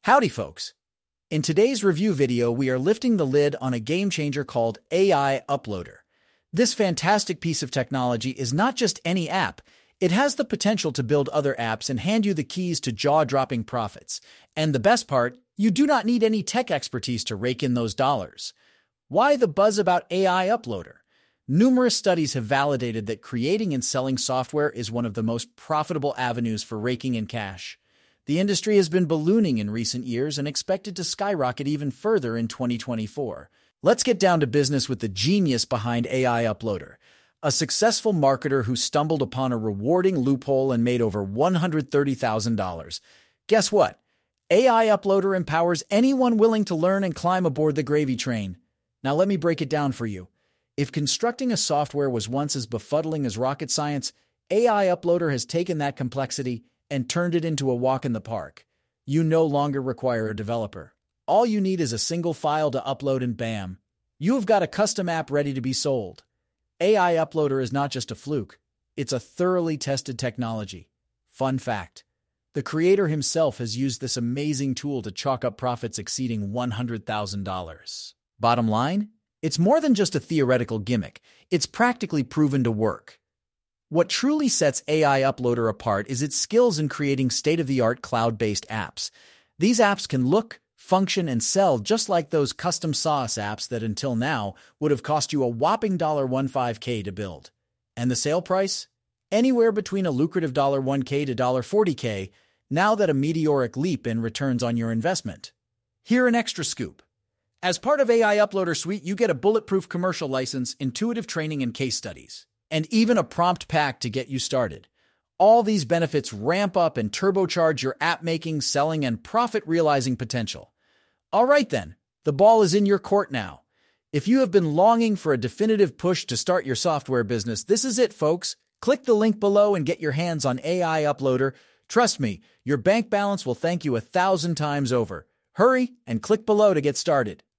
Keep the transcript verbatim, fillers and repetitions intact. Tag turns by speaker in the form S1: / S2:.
S1: Howdy, folks. In today's review video, we are lifting the lid on a game changer called A I Uploader. This fantastic piece of technology is not just any app. It has the potential to build other apps and hand you the keys to jaw-dropping profits. And the best part, you do not need any tech expertise to rake in those dollars. Why the buzz about A I Uploader? Numerous studies have validated that creating and selling software is one of the most profitable avenues for raking in cash. The industry has been ballooning in recent years and expected to skyrocket even further in twenty twenty-four. Let's get down to business with the genius behind A I Uploader, a successful marketer who stumbled upon a rewarding loophole and made over one hundred thirty thousand dollars. Guess what? A I Uploader empowers anyone willing to learn and climb aboard the gravy train. Now let me break it down for you. If constructing a software was once as befuddling as rocket science, A I Uploader has taken that complexity and turned it into a walk in the park. You no longer require a developer. All you need is a single file to upload and bam, you have got a custom app ready to be sold. A I Uploader is not just a fluke, it's a thoroughly tested technology. Fun fact, the creator himself has used this amazing tool to chalk up profits exceeding one hundred thousand dollars. Bottom line, it's more than just a theoretical gimmick, it's practically proven to work. What truly sets A I Uploader apart is its skills in creating state-of-the-art cloud-based apps. These apps can look, function, and sell just like those custom sauce apps that until now would have cost you a whopping one hundred fifteen thousand dollars to build. And the sale price? Anywhere between a lucrative one K to forty K, now that a meteoric leap in returns on your investment. Here an extra scoop. As part of A I Uploader Suite, you get a bulletproof commercial license, intuitive training and case studies, and even a prompt pack to get you started. All these benefits ramp up and turbocharge your app-making, selling, and profit-realizing potential. All right then, the ball is in your court now. If you have been longing for a definitive push to start your software business, this is it, folks. Click the link below and get your hands on A I Uploader. Trust me, your bank balance will thank you a thousand times over. Hurry and click below to get started.